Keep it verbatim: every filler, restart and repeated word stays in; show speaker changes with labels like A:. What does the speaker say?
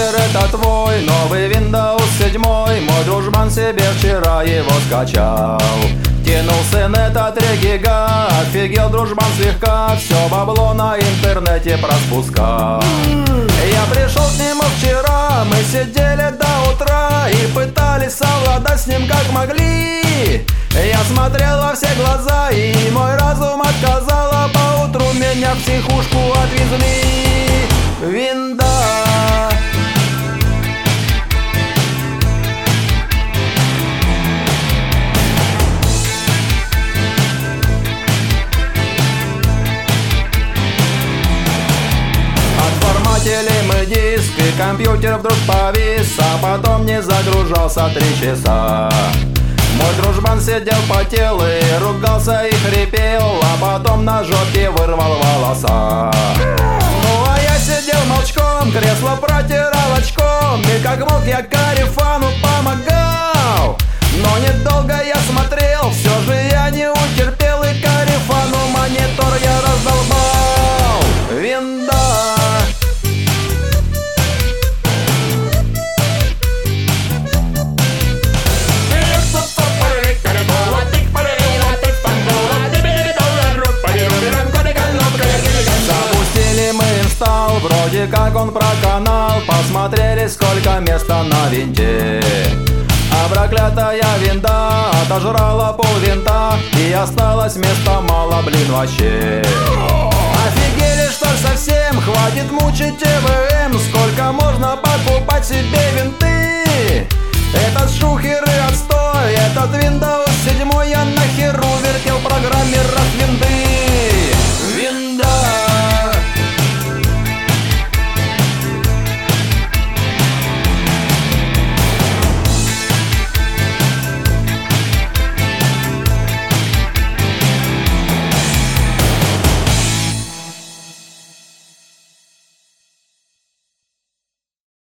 A: компьютер это твой, новый Windows семь. Мой дружбан себе вчера его скачал. Кинул сын это три гига, офигел дружбан слегка, все бабло на интернете проспускал. Я пришел к нему вчера, мы сидели до утра и пытались совладать с ним как могли. Я смотрел во все глаза, и мой разум отказал, а поутру меня в психушку отвезли. Винда. Отформатили мы диск, и компьютер вдруг повис, а потом не загружался три часа. Мой дружбан сидел, потел и ругался и хрипел, а потом на жопе вырвал волоса. Ну а я сидел молчком, кресло протирал очком, и как мог я Карифану помогал. Но недолго я смотрел, все же я не утерпел, и Карифану монитор я раздолбал. Винда. Вроде как он проканал, посмотрели сколько места на винте. А проклятая винда отожрала пол винта, и осталось места мало, блин, вообще. Офигели что ли совсем, хватит мучить ТВМ, сколько можно покупать себе винты.